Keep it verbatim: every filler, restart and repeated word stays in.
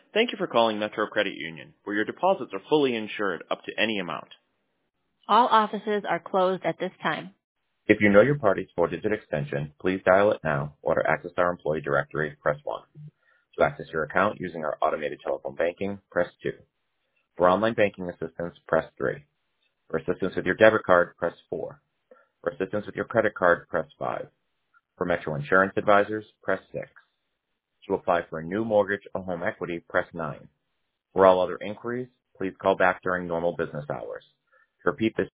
Thank you for calling Metro Credit Union, where your deposits are fully insured up to any amount. All offices are closed at this time. If you know your party's four-digit extension, please dial it now, or to access our employee directory, press one. To access your account using our automated telephone banking, press two. For online banking assistance, press three. For assistance with your debit card, press four. For assistance with your credit card, press five. For Metro Insurance Advisors, press six. To apply for a new mortgage or home equity, press nine. For all other inquiries, please call back during normal business hours. To repeat this